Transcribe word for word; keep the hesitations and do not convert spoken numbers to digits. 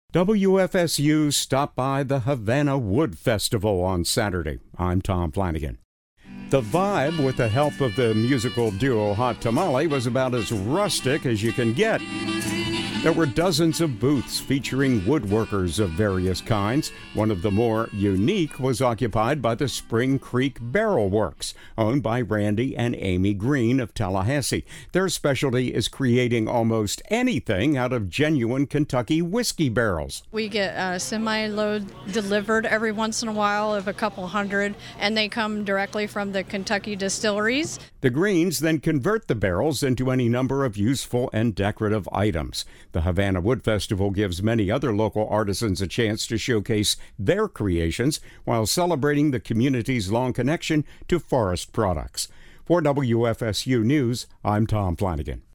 W F S U stopped by the Havana Wood Festival on Saturday. I'm Tom Flanagan. The vibe, with the help of the musical duo Hot Tamale, was about as rustic as you can get. There were dozens of booths featuring woodworkers of various kinds. One of the more unique was occupied by the Spring Creek Barrel Works, owned by Randy and Amy Green of Tallahassee. Their specialty is creating almost anything out of genuine Kentucky whiskey barrels. We get a semi-load delivered every once in a while of a couple hundred, and they come directly from the Kentucky distilleries. The Greens then convert the barrels into any number of useful and decorative items. The Havana Wood Festival gives many other local artisans a chance to showcase their creations while celebrating the community's long connection to forest products. For W F S U News, I'm Tom Flanagan.